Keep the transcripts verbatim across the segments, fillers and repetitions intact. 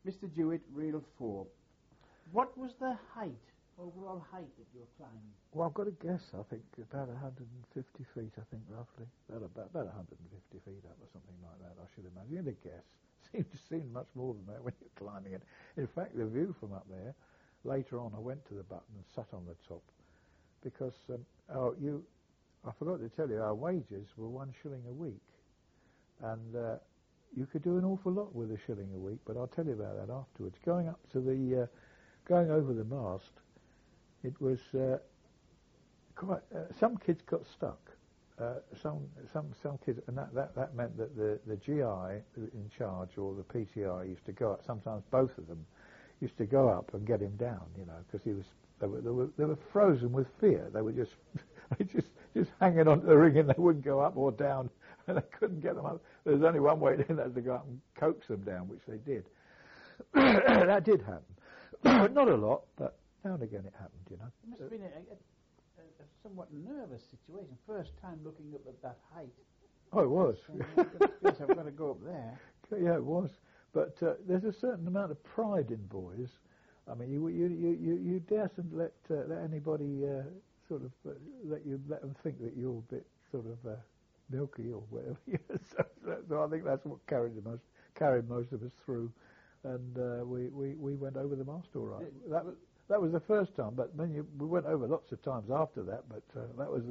Mister Jewett, reel four. What was the height, overall height that you were climbing? Well, I've got to guess. I think about one hundred fifty feet. I think roughly about about, about one hundred fifty feet up or something like that. I should imagine. You had to guess. Seemed to seem much more than that when you're climbing it. In fact, the view from up there. Later on, I went to the button and sat on the top because um, oh, you. I forgot to tell you, our wages were one shilling a week, and uh, you could do an awful lot with a shilling a week. But I'll tell you about that afterwards. Going up to the, uh, going over the mast, it was uh, quite. Uh, some kids got stuck. Uh, some some some kids, and that, that, that meant that the, the G I in charge or the P T I used to go up. Sometimes both of them used to go up and get him down, you know, because he was they were, they were they were frozen with fear. They were just they just just hanging on to the ring and they wouldn't go up or down, and they couldn't get them up. There was only one way to do that, to go up and coax them down, which they did. That did happen, not a lot, but now and again it happened, you know. It must have been a, a, a somewhat nervous situation. First time looking up at that height. Oh, it was. Yes, I've got to go up there. Yeah, it was. But uh, there's a certain amount of pride in boys. I mean, you you you you, you daresn't let uh, let anybody uh, sort of uh, let you let them think that you're a bit sort of uh, milky or whatever. so, so, so I think that's what carried the most carried most of us through, and uh, we, we we went over the mast all right. It, that that was the first time, but then you, we went over lots of times after that. But uh, that was.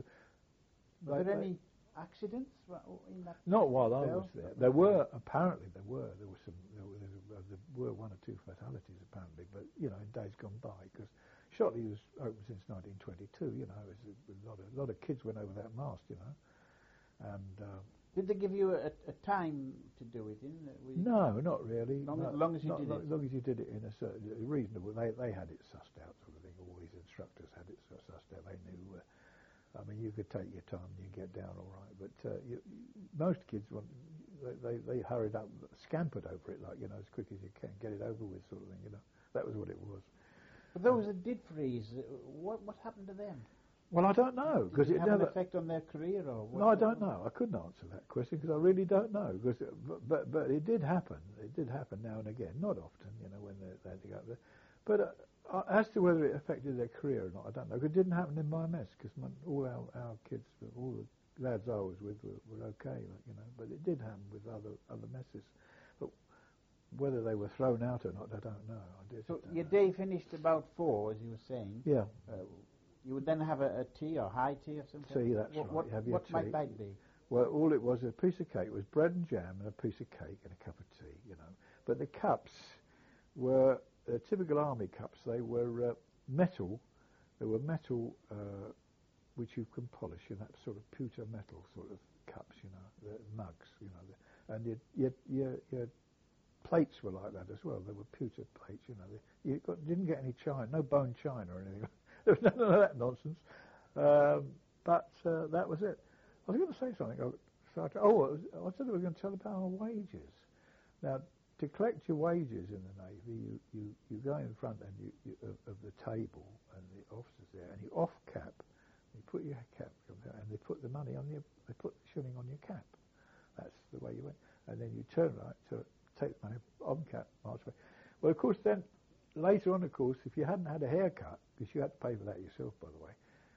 Were like, there any accidents in that? Not while I was there. There were apparently there were there were some there were, there were one or two fatalities apparently, but you know in days gone by, because Shotley was open since nineteen twenty-two. You know, it was a, a lot of a lot of kids went over that mast. You know, and. Um, Did they give you a, a time to do it in? No, not really. Long, no, as long as you not, did not, it. As long as you did it in a certain reasonable. They they had it sussed out, sort of thing. All these instructors had it sussed out. They knew. Uh, I mean, you could take your time and you get down all right. But uh, you, most kids want they, they they hurried up, scampered over it like you know as quick as you can, get it over with, sort of thing. You know, that was what it was. But those that did freeze, what what happened to them? Well, I don't know because Did it, it have never an effect on their career, or what? No, I don't know. I couldn't answer that question because I really don't know. Because, but, but but it did happen. It did happen now and again, not often, you know, when they, they had to go up there. But uh, as to whether it affected their career or not, I don't know. 'Cause it didn't happen in my mess because all our, our kids, all the lads I was with, were, were okay, like, you know. But it did happen with other other messes. But whether they were thrown out or not, I don't know. I did, so don't your know. day finished about four, as you were saying. Yeah. Uh, You would then have a, a tea or high tea or something? Tea, that's what, right. What, have your what tea. might that be? Well, all it was, a piece of cake, was bread and jam and a piece of cake and a cup of tea, you know. But the cups were uh, typical army cups. They were uh, metal. They were metal, uh, which you can polish, you know, sort of pewter metal sort of cups, you know, the mugs, you know. The, and your, your, your, your plates were like that as well. They were pewter plates, you know. The, you got, didn't get any china, no bone china or anything. There was none of that nonsense. Um, but uh, that was it. I was going to say something. Oh, I, was, I said I was going to tell about our wages. Now, to collect your wages in the Navy, you, you, you go in front and you, you, of, of the table and the officers there, and you off cap. You put your cap, and they put the money on your, they put the shilling on your cap. That's the way you went. And then you turn right to take the money on cap, march away. Well, of course, then later on, of course, if you hadn't had a haircut, because you had to pay for that yourself, by the way,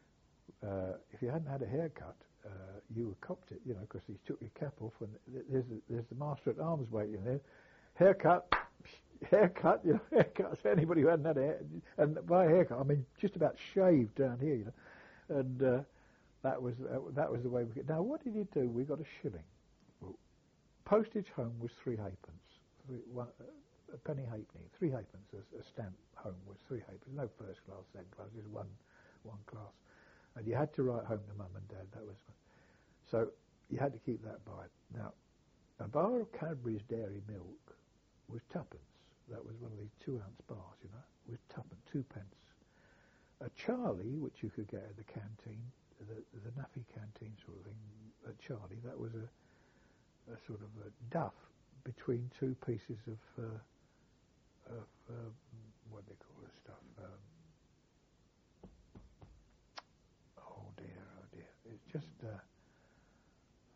uh, if you hadn't had a haircut, uh, you were copped it, you know, because he took your cap off, and there's a, there's the master at arms waiting there. Haircut, haircut, you know, haircut. So anybody who hadn't had a hair, and by haircut, I mean just about shaved down here, you know, and uh, that was uh, that was the way we get. Now, what did he do? We got a shilling. Well, postage home was three halfpence, three, one, uh, a penny halfpenny, three halfpence. A, a stamp home was three halfpence. No first class, second class, just one one class. And you had to write home to mum and dad. That was so you had to keep that by. Now, a bar of Cadbury's Dairy Milk was tuppence. That was one of these two-ounce bars, you know, was tuppence, two pence. A Charlie, which you could get at the canteen, the the Nuffy canteen sort of thing, a Charlie, that was a a sort of a duff between two pieces of uh, of um, what do they call this stuff? Um, oh dear, oh dear! It's just uh,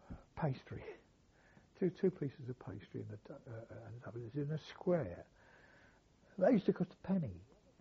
pastry. Two two pieces of pastry in a uh, and it's in a square, That used to cost a penny.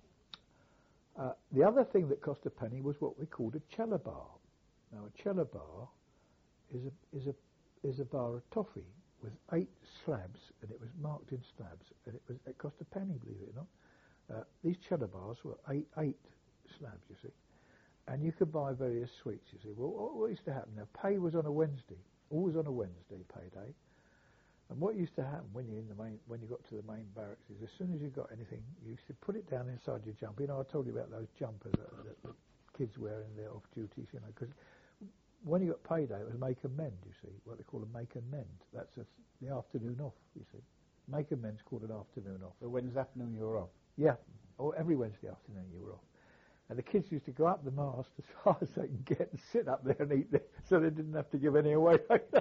Uh, the other thing that cost a penny was what we called a cellar bar. Now, a cellar bar is a is a is a bar of toffee with eight slabs, and it was marked in slabs, and it was it cost a penny, believe it or not. Uh, these cheddar bars were eight eight slabs, you see, and you could buy various sweets. You see, well, what, what used to happen? Now, pay was on a Wednesday, always on a Wednesday, payday. And what used to happen when you in the main when you got to the main barracks is as soon as you got anything, you used to put it down inside your jumper. You know, I told you about those jumpers that, that the kids wear in their off duties. You know, because when you got payday, it was make and mend, you see, what they call a make and mend. That's a, the afternoon off, you see. Make and mend's called an afternoon off. So Wednesday afternoon you were off? Yeah, or every Wednesday afternoon you were off. And the kids used to go up the mast as far as they can get and sit up there and eat there, so they didn't have to give any away.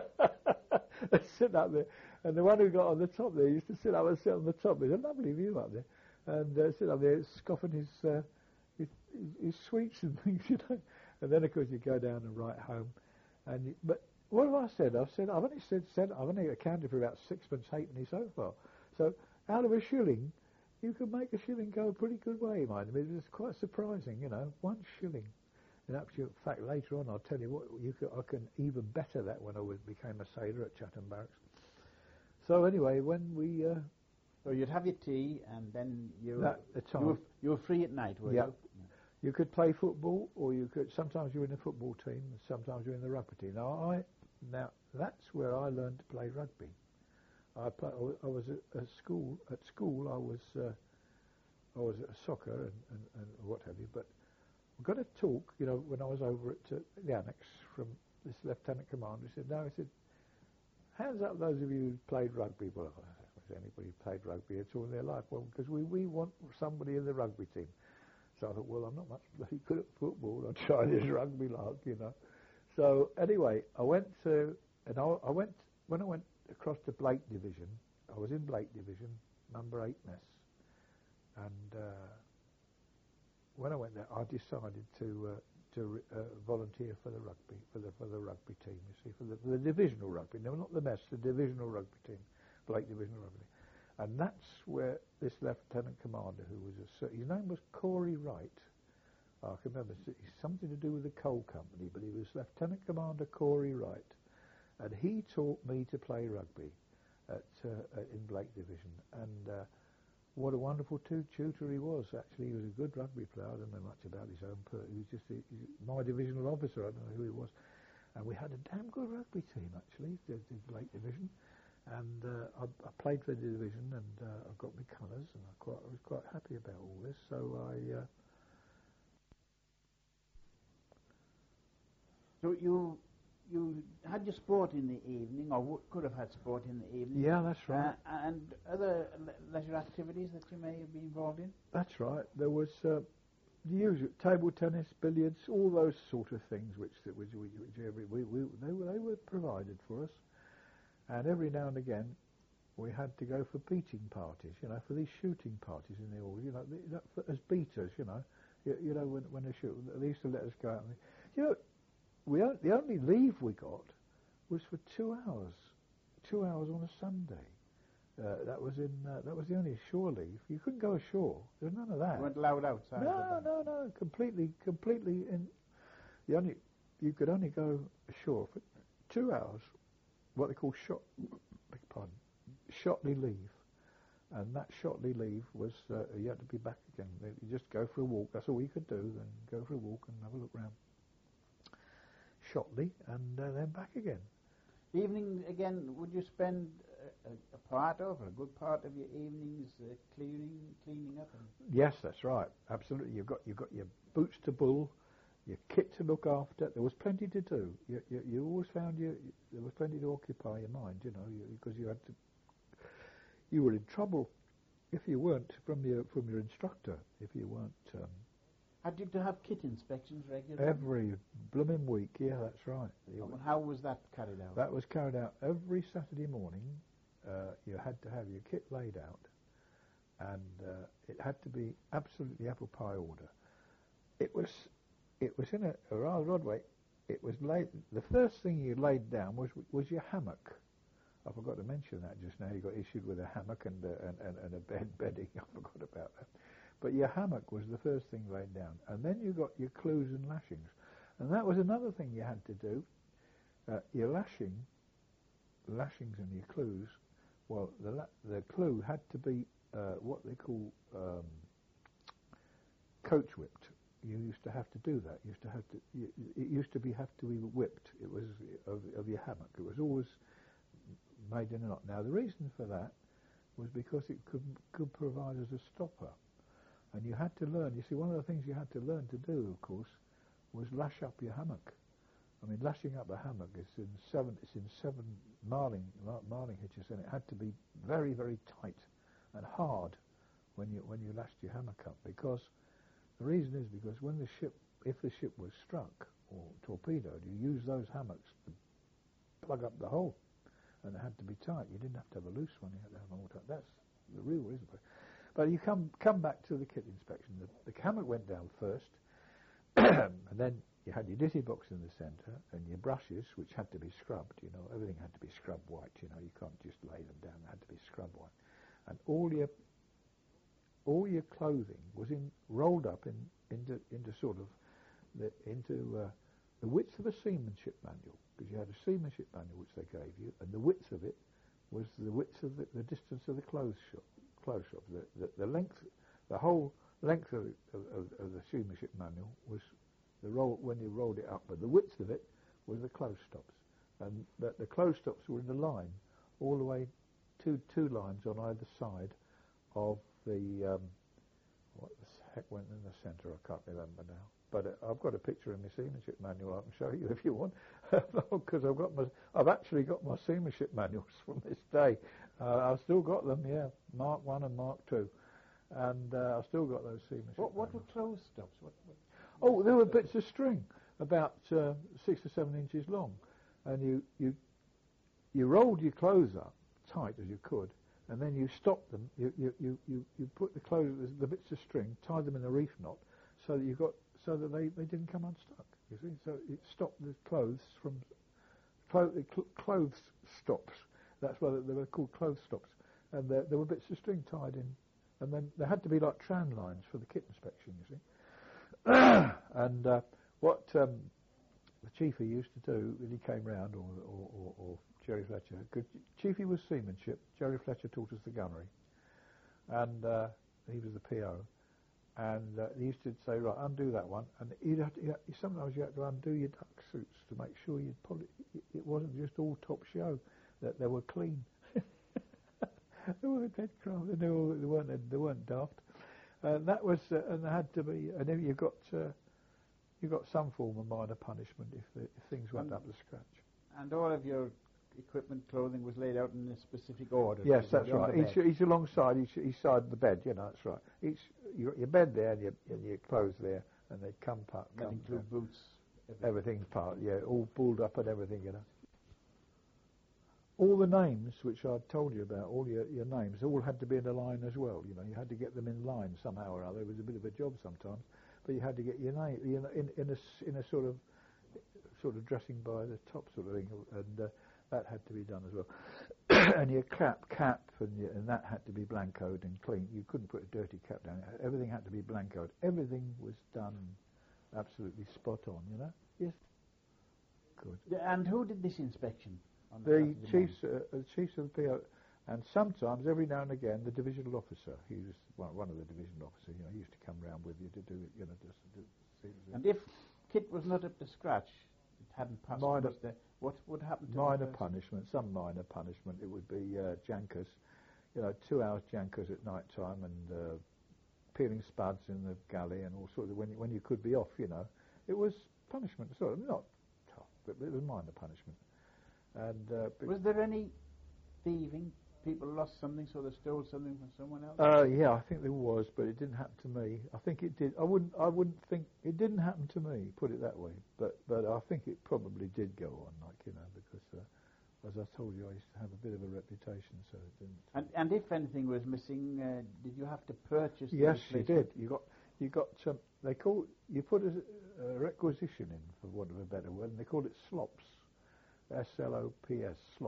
They'd sit up there. And the one who got on the top there used to sit up and sit on the top. There's a lovely view up there. And uh, sit up there scoffing his, uh, his, his, his sweets and things, you know. And then, of course, you go down and write home. And you, but what have I said? I've said I've only said, said I've only accounted for about sixpence halfpenny so far. So out of a shilling, you can make a shilling go a pretty good way, mind me. It's quite surprising, you know, one shilling. In actual fact, later on, I'll tell you what, you could, I can even better that when I was, became a sailor at Chatham Barracks. So anyway, when we... Uh, so you'd have your tea, and then you, that, the time, you, were, you were free at night, were yeah. you? Yeah. You could play football, or you could... Sometimes you're in the football team, and sometimes you're in the rugby team. Now, I, now that's where I learned to play rugby. I, play, I was at, at school. At school, I was uh, I was at soccer and, and, and what have you. But I got a talk, you know, when I was over at uh, the annex from this lieutenant commander. He said, "No," he said, "hands up those of you who played rugby." Well, has anybody played rugby at all in their life? Well, because we, we want somebody in the rugby team. So I thought, well, I'm not much bloody good at football. I'll try this rugby lark, you know. So anyway, I went to, and I, I went, when I went across to Blake Division, I was in Blake Division, number eight mess. And uh, when I went there, I decided to uh, to uh, volunteer for the rugby, for the for the rugby team, you see, for the, for the divisional rugby. No, not the mess, the divisional rugby team, Blake Divisional Rugby. And that's where this lieutenant commander, who was a, his name was Corey Wright. I can remember, it's something to do with the coal company, but he was Lieutenant Commander Corey Wright. And he taught me to play rugby at, uh, in Blake Division. And uh, what a wonderful tu- tutor he was, actually. He was a good rugby player. I don't know much about his own, but he was just a, he was my divisional officer. I don't know who he was. And we had a damn good rugby team, actually, the, the Blake Division. And uh, I, I played for the division, and uh, I got my colours, and I, quite, I was quite happy about all this. So I... Uh, So you you had your sport in the evening, or w- could have had sport in the evening. Yeah, that's right. Uh, and other le- leisure activities that you may have been involved in? That's right. There was uh, the usual table tennis, billiards, all those sort of things which which, which, which every, we, we, they, were, they were provided for us. And every now and again, we had to go for beating parties, you know, for these shooting parties in the hall, you know, the, you know for, as beaters, you know. You, you know, when, when they shoot, they used to let us go out. And, you know, We o- the only leave we got was for two hours, two hours on a Sunday. Uh, that was in. Uh, that was the only shore leave. You couldn't go ashore. There was none of that. You weren't allowed outside. No, no, no. Completely, completely. In the only you could only go ashore for two hours. What they call shot. Beg your pardon. Shotley leave, and that Shotley leave was uh, you had to be back again. You just go for a walk. That's all you could do. Then go for a walk and have a look round Shotley, and uh, then back again. Evening again, would you spend a, a part of, a good part of your evenings uh, cleaning, cleaning up? And Yes, that's right. Absolutely. You've got you've got your boots to bull, your kit to look after. There was plenty to do. You you, you always found you there was plenty to occupy your mind. You know, because you, you had to. You were in trouble if you weren't from your from your instructor. If you weren't. Um, Had you to have kit inspections regularly? Every blooming week, yeah, that's right. Oh, and how was that carried out? That was carried out every Saturday morning. Uh, you had to have your kit laid out, and uh, it had to be absolutely apple pie order. It was, it was in a, a rather odd way. It was laid. The first thing you laid down was was your hammock. I forgot to mention that just now. You got issued with a hammock and a, and, and, and a bed bedding. I forgot about that. But your hammock was the first thing laid down, and then you got your clews and lashings, and that was another thing you had to do. Uh, your lashing, lashings and your clews. Well, the la- the clue had to be uh, what they call um, coach whipped. You used to have to do that. You used to have to. You, it used to be have to be whipped. It was of, of your hammock. It was always made in a knot. Now the reason for that was because it could could provide as a stopper, and you had to learn. You see, one of the things you had to learn to do, of course, was lash up your hammock. I mean, lashing up a hammock is in seven. It's in seven marling marling hitches, and it had to be very, very tight and hard when you when you lashed your hammock up. Because the reason is because when the ship, if the ship was struck or torpedoed, you use those hammocks to plug up the hole, and it had to be tight. You didn't have to have a loose one. You had to have a more tight. That's the real reason for it. But you come come back to the kit inspection. The, the hammock went down first, and then you had your ditty box in the centre and your brushes, which had to be scrubbed. You know, everything had to be scrubbed white. You know, you can't just lay them down; they had to be scrubbed white. And all your all your clothing was in rolled up in into into sort of the, into uh, the width of a seamanship manual, because you had a seamanship manual which they gave you, and the width of it was the width of the, the distance of the clothes shop. Clothes shop. The, the, the length, the whole length of, of, of, of the seamanship manual was the roll when you rolled it up, but the width of it was the clothes stops, and the, the clothes stops were in a line all the way, two two lines on either side of the um, what the heck went in the centre? I can't remember now. But uh, I've got a picture in my seamanship manual. I can show you if you want, because I've got my I've actually got my seamanship manuals from this day. Uh, I've still got them, yeah, Mark One and Mark Two, and uh, I've still got those seamanship. What, what were manuals. clothes stops? What, what, Oh, there were bits of string about uh, six or seven inches long, and you you you rolled your clothes up tight as you could, and then you stopped them. You you you you, you put the clothes, the bits of string, tied them in a reef knot, so that you got so that they, they didn't come unstuck. You see, so it stopped the clothes from clo- cl- clothes stops. That's why they were called clothes stops, and there, there were bits of string tied in, and then there had to be like tran lines for the kit inspection. You see. And uh, what um, the chiefy used to do when he came round, or, or, or, or Jerry Fletcher, good, chiefy was seamanship, Jerry Fletcher taught us the gunnery, and uh, he was the P O, and uh, he used to say, right, undo that one, and he'd have to, he'd, sometimes you had to undo your duck suits to make sure you'd probably, it wasn't just all top show, that they were clean. They weren't dead craft, they, were, they, weren't, they weren't daft. Uh, that was, uh, and there had to be, and then you got uh, you got some form of minor punishment if, the, if things went and, up to scratch. And all of your equipment, clothing was laid out in a specific order. Yes, that's right. Each, each alongside each, each side of the bed. You know, that's right. Each you got your bed there and your, and your clothes there, and they come part. That include boots. Everything. Everything's part. Yeah, all pulled up and everything. You know. All the names which I've told you about, all your, your names, all had to be in a line as well. You know, you had to get them in line somehow or other. It was a bit of a job sometimes, but you had to get your name you know, in in a in a sort of sort of dressing by the top sort of thing, and uh, that had to be done as well. And your cap, cap, and, your, and that had to be blancoed and clean. You couldn't put a dirty cap down. Everything had to be blancoed. Everything was done absolutely spot on. You know. Yes. Good. And who did this inspection? The chiefs, uh, the chiefs of the P O, and sometimes, every now and again, the divisional officer. He was well, one of the divisional officers. You know, he used to come round with you to do it. You know, just to see. And if kit was not up to scratch, it hadn't passed. Minor, there, what would happen to minor punishment? Some minor punishment. It would be uh, jankers. You know, two hours jankers at night time, and uh, peeling spuds in the galley, and all sorts of when when you could be off. You know, it was punishment. Sort of not tough, but it was minor punishment. And uh, was there any thieving? People lost something, so they stole something from someone else? Uh, yeah, I think there was, but it didn't happen to me. I think it did. I wouldn't. I wouldn't think it didn't happen to me. Put it that way. But but I think it probably did go on, like you know, because uh, as I told you, I used to have a bit of a reputation, so it didn't. And and if anything was missing, uh, did you have to purchase? Yes, you did. You got you got. Um, they call you put a, a requisition in, for want of a better word, and they called it slops. S L O P S, slops.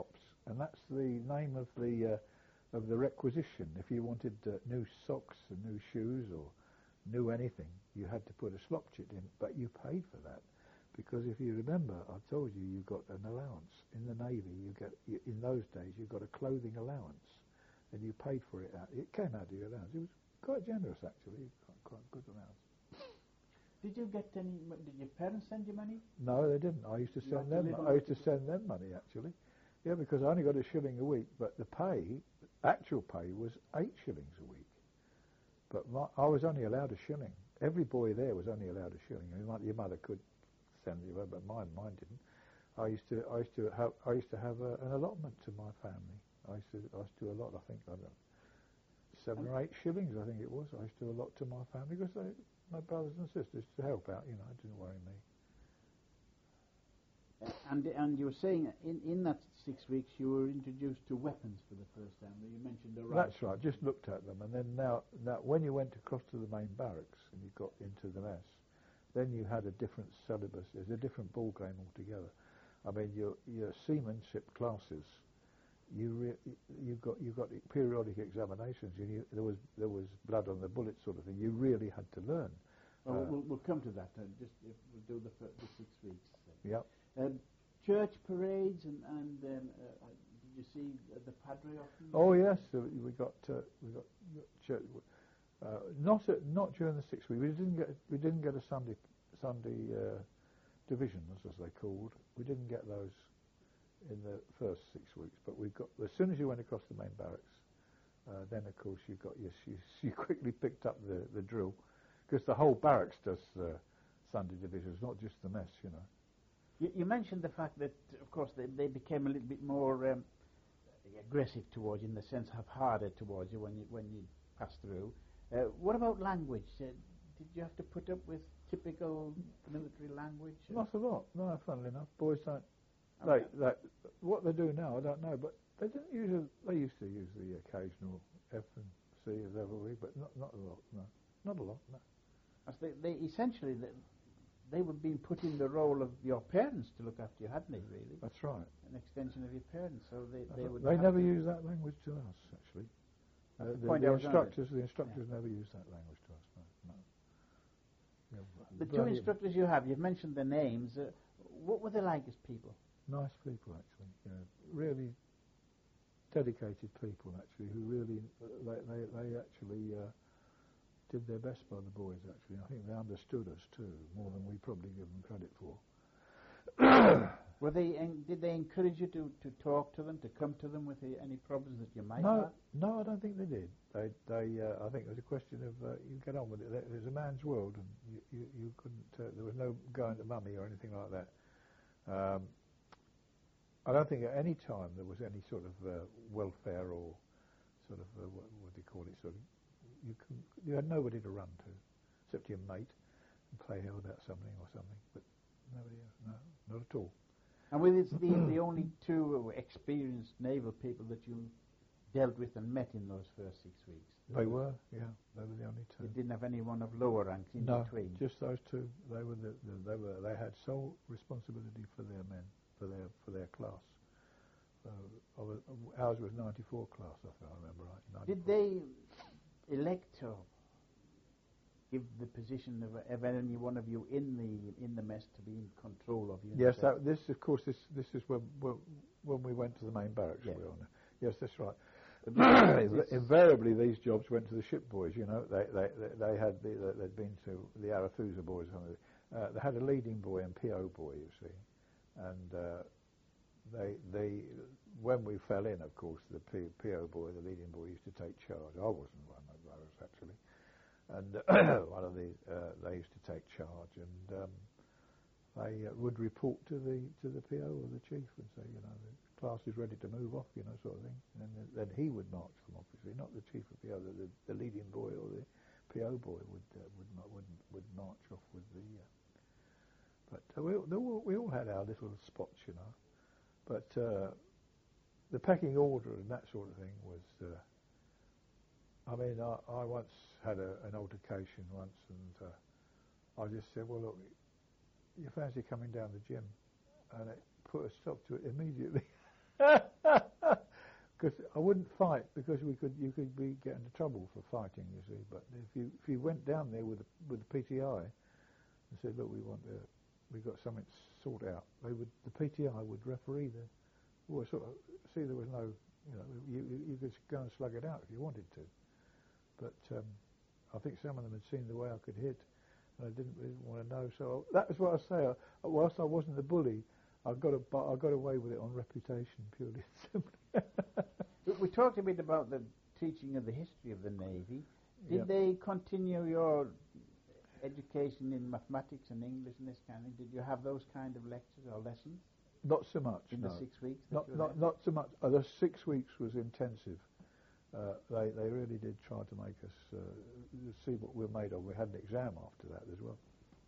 and that's the name of the uh, of the requisition. If you wanted uh, new socks and new shoes or new anything, you had to put a slop chit in, but you paid for that. Because if you remember, I told you you got an allowance. In the Navy, you get you, in those days, you got a clothing allowance, and you paid for it out. It came out of your allowance. It was quite generous, actually, quite, quite good allowance. Did you get any, did your parents send you money? No, they didn't. I used to You send had to them, live I on used to it? send them money, actually. Yeah, because I only got a shilling a week, but the pay, actual pay, was eight shillings a week. But my, I was only allowed a shilling. Every boy there was only allowed a shilling. I mean, your mother could send you, but mine, mine didn't. I used to, I used to have, I used to have a, an allotment to my family. I used to, I used to do a lot. I think I don't know, seven or eight shillings. I think it was. I used to do a lot to my family because they, my brothers and sisters, to help out. You know, it didn't worry me. Uh, and and you were saying in in that six weeks you were introduced to weapons for the first time. You mentioned the rifle. That's right. Just looked at them, and then now, now when you went across to the main barracks and you got into the mess, then you had a different syllabus. It's a different ball game altogether. I mean, your your seamanship classes, you re- you got you got periodic examinations. You knew there was there was blood on the bullet sort of thing. You really had to learn. Well, uh, we'll, we'll come to that. Uh, just if we'll do the, fir- the six weeks. Then. Yep. Um, church parades and and um, uh, did you see uh, the padre often? Oh yes, so we got uh, we got church. Uh, not at, not during the six weeks. We didn't get we didn't get a Sunday Sunday uh, divisions as they called. We didn't get those in the first six weeks. But we got as soon as you went across the main barracks, uh, then of course you got yes you, you quickly picked up the, the drill, because the whole barracks does uh, Sunday divisions, not just the mess, you know. You, you mentioned the fact that of course they, they became a little bit more um, aggressive towards you, in the sense of harder towards you when you when you passed through. Uh, what about language? Uh, did you have to put up with typical military language? Not a lot, no. Funnily enough, boys don't. Okay. They, they, what they do now, I don't know, but they didn't use. They used to use the occasional F and C as every week, but not not a lot. No, not a lot. No. As they, they essentially they, they were being put in the role of your parents to look after you, hadn't they? Really, That's right. an extension of your parents. So they they would. They have never to- use that language to us, actually. Uh, the the point the I was gonna instructors, the instructors Yeah. never use that language to us. No. no. Yeah, The two bloody instructors you have, you've mentioned their names. Uh, what were they like as people? nice people, actually. You know, really dedicated people, actually, who really they they, they actually uh, did their best by the boys. Actually, I think they understood us too more than we probably give them credit for. Were they? En- did they encourage you to, to talk to them, to come to them with uh, any problems that you might No, have? no, I don't think they did. They, they. Uh, I think it was a question of uh, you get on with it. There's a man's world, and you, you, you couldn't. Uh, there was no going to mummy or anything like that. Um, I don't think at any time there was any sort of uh, welfare or sort of uh, what, what do you call it? Sort of you can. You had nobody to run to, except your mate, and play hell about something or something. But nobody else. No, not at all. And were these the, the only two experienced naval people that you dealt with and met in those first six weeks? They were, yeah, they were the only two. You didn't have anyone of lower rank in No, between? just those two. They were the, the they were they had sole responsibility for their men, for their for their class. Uh, was, ours was ninety-four class, if I remember right. Did ninety-four. they elect or give the position of, of any one of you in the in the mess to be in control of you? Yes, instead? that, this of course this this is when when, when we went to the main barracks. Yeah. We were on there. Yes, that's right. But this- Inv- Invariably, these jobs went to the ship boys. You know, they they they, they had the, they'd been to the Arethusa boys. Or something. Uh, they had a leading boy and P O boy, you see, and uh, they they when we fell in, of course, the P, PO boy, the leading boy, used to take charge. I wasn't one of those actually, and uh, one of the uh, they used to take charge, and um, they uh, would report to the to the P O or the chief and say, you know, the class is ready to move off, you know, sort of thing. And then, then he would march them, obviously, not the chief of P O, the, the leading boy or the P O boy would uh, would would would march off with the. Uh, but uh, we all, we all had our little spots, you know. But uh, the pecking order and that sort of thing was. Uh, I mean, I, I once had a, an altercation once, and uh, I just said, "Well, look, you fancy coming down the gym?" And it put a stop to it immediately. Because I wouldn't fight because we could, you could be get into trouble for fighting, you see. But if you if you went down there with the, with the P T I and said, look, we want to, we got something to sort out, they would the P T I would referee the, well, sort of see there was no, you know, you you, you could go and slug it out if you wanted to. But um, I think some of them had seen the way I could hit, and I didn't really want to know. So that is what I say. I, whilst I wasn't a bully, I got a, I got away with it on reputation, purely and simply. We talked a bit about the teaching of the history of the Navy. Did Yeah. they continue your education in mathematics and English and this kind of thing? Did you have those kind of lectures or lessons Not so much. in no. the six weeks? That Not you were not there? not so much. Uh, the six weeks was intensive. Uh, they they really did try to make us uh, see what we were made of. We had an exam after that as well.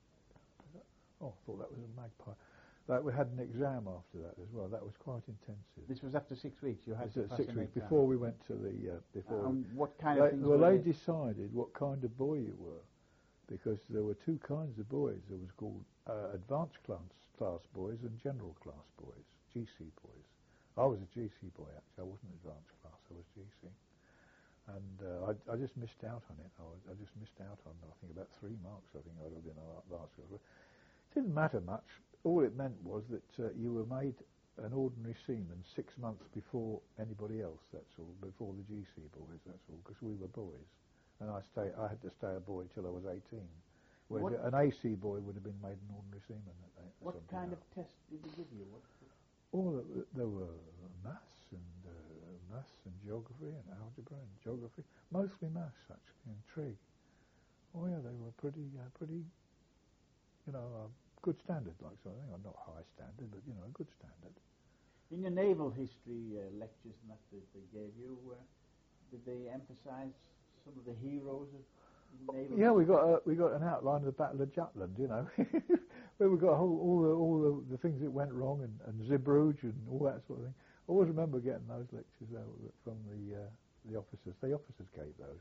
Oh, I thought that was a magpie. That we had an exam after that as well. That was quite intensive. This was after six weeks. You had This to is pass six an weeks exam. before we went to the uh, before. Um, what kind they, of things well, were they they? decided what kind of boy you were, because there were two kinds of boys. There was called uh, advanced class class boys and general class boys, G C boys. I was a G C boy actually. I wasn't advanced class. I was G C, and uh, I, I just missed out on it. I, was, I just missed out on I think about three marks. I think I would have been advanced class. It didn't matter much. All it meant was that uh, you were made an ordinary seaman six months before anybody else. That's all. Before the G C boys. That's all. Because we were boys, and I stay. I had to stay a boy till I was eighteen. Whereas What- an A C boy would have been made an ordinary seaman. At, at What something kind else. of test did they give you? What, All the, there were maths and uh, maths and geography and algebra and geography. Mostly maths actually and trig. Oh yeah, they were pretty, uh, pretty, you know, uh, good standard like sort of thing. Well, not high standard, but you know, a good standard. in your naval history uh, lectures and that that they gave you, uh, did they emphasise some of the heroes of naval? Yeah, we history? got a, we got an outline of the Battle of Jutland, you know, where we got all, all the all the, the things that went wrong and, and Zeebrugge and all that sort of thing. I always remember getting those lectures uh, from the uh, the officers. The officers gave those,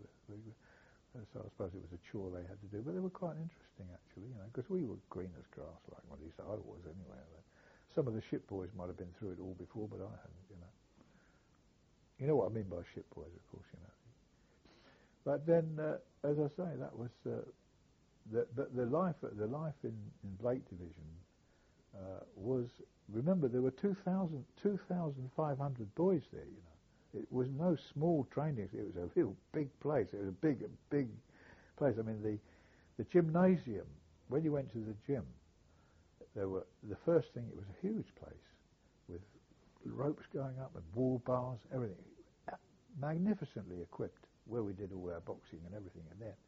uh, so I suppose it was a chore they had to do, but they were quite interesting actually, you know, because we were green as grass, like well, at least I was anyway. Some of the ship boys might have been through it all before, but I hadn't, you know. You know what I mean by ship boys, of course, you know. But then, uh, as I say, that was uh, the, the the life the life in, in Blake Division uh, was. Remember, there were two thousand five hundred boys there. You know, it was no small training. It was a real big place. It was a big big place. I mean, the the gymnasium. When you went to the gym, there were the first thing. It was a huge place with ropes going up and wall bars, everything, magnificently equipped. Where we did all our boxing and everything in there.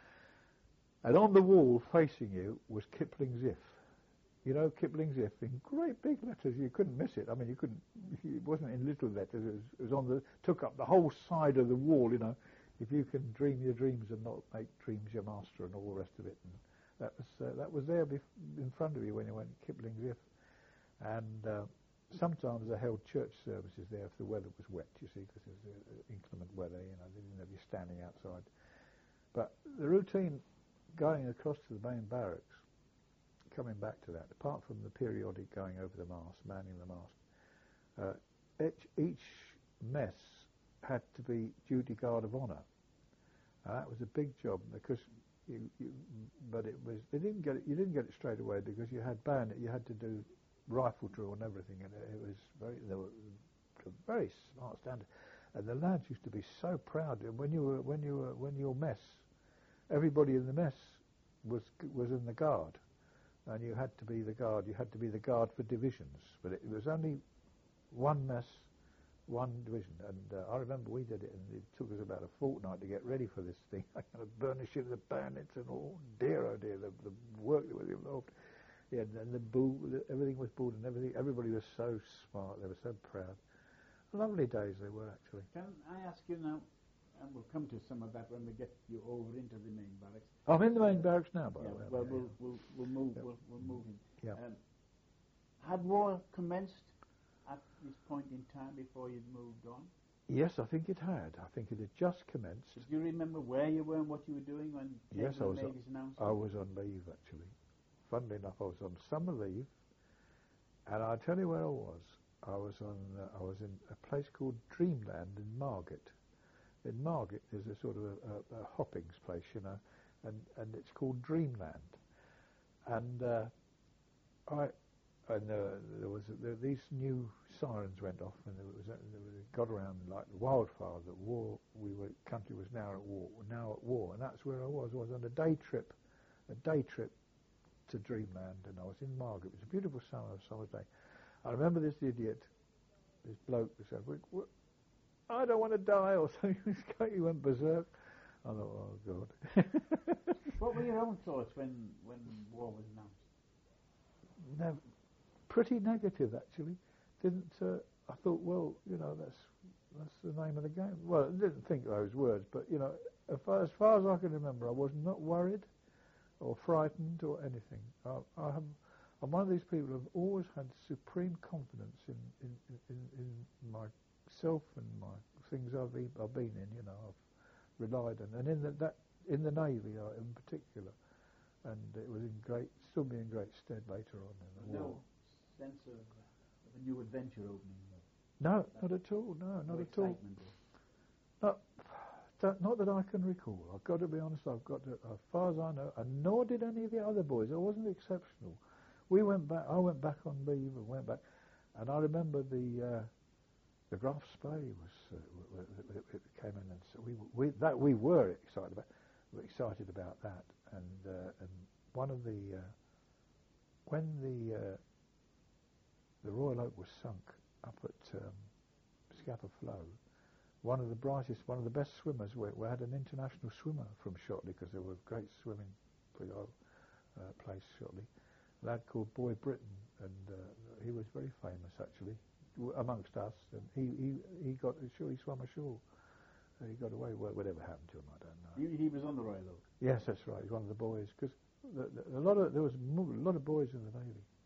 And on the wall facing you was Kipling's If. You know, Kipling's If in great big letters. You couldn't miss it. I mean, you couldn't. It wasn't in little letters. It was, it was on the took up the whole side of the wall. You know, if you can dream your dreams and not make dreams your master and all the rest of it. And that was uh, that was there bef- in front of you when you went Kipling's If. And uh, sometimes they held church services there if the weather was wet, you see, because it was uh, inclement weather, you know, they didn't have you standing outside. But the routine going across to the main barracks, coming back to that, apart from the periodic going over the mast, manning the mast, uh, each, each mess had to be duty guard of honour. And that was a big job because you, you but it was, they didn't get it, you didn't get it straight away because you had bayonet, you had to do rifle drill and everything, and it, it was very, they were a very smart standard, and the lads used to be so proud. And when you were, when you were, when your mess, everybody in the mess was was in the guard, and you had to be the guard. You had to be the guard for divisions, but it, it was only one mess, one division. And uh, I remember we did it, and it took us about a fortnight to get ready for this thing. Burnishing the bayonets and all, dear oh dear, the, the work that was involved. Yeah, and the boo, everything was booed and everything. Everybody was so smart. They were so proud. Lovely days they were, actually. Can I ask you now, and we'll come to some of that when we get you over into the main barracks. I'm in the main barracks now, by yeah, the way. well, Yeah, we'll, yeah. we'll, we'll move, Yeah. we'll, we'll move in. Yeah. Um, had war commenced at this point in time before you'd moved on? Yes, I think it had. I think it had just commenced. Do you remember where you were and what you were doing when you Yes, came I to was the on, Navy's announcement? I was on leave, actually. Funnily enough, I was on summer leave, and I'll tell you where I was. I was on. Uh, I was in a place called Dreamland in Margate. In Margate, there's a sort of a, a, a hoppings place, you know, and and it's called Dreamland. And uh, I and uh, there was there, these new sirens went off, and there was, uh, there was it got around like wildfire that war. We were country was now at war, now at war, and that's where I was. I was on a day trip, a day trip to Dreamland, and I was in Margate. It was a beautiful summer summer day. I remember this idiot, this bloke, who said, "I don't want to die," or something. He went berserk. I thought, oh God. What were your own thoughts when when war was announced? No, pretty negative actually. Didn't uh, I thought, well, you know, that's that's the name of the game. Well, I didn't think those words, but you know, as far, as far as I can remember, I was not worried or frightened or anything. I, I have, I'm one of these people who have always had supreme confidence in in, in, in myself and my things I've been, I've been in. You know, I've relied on, and in the, that in the Navy uh, in particular, and it was in great, still be in great stead later on in the no war. sense of, of a new adventure opening. No, not at all. No, not no at all. Not, that, not that I can recall. I've got to be honest. I've got to, as far as I know, and nor did any of the other boys. I wasn't exceptional. We went back. I went back on leave and went back, and I remember the uh, the Graf Spee was uh, it, it came in, and so we we that we were excited about. We were excited about that, and uh, and one of the uh, when the uh, the Royal Oak was sunk up at um, Scapa Flow. One of the brightest, one of the best swimmers, we, we had an international swimmer from Shotley because there was a great swimming uh, place, Shotley. A lad called Boy Britton, and uh, he was very famous actually amongst us. And he he, he got sure he swam ashore. Uh, he got away. Whatever happened to him, I don't know. He, he was on the Royal Oak. Yes, that's right. He's one of the boys because the, the, a lot of there was a lot of boys in the Navy.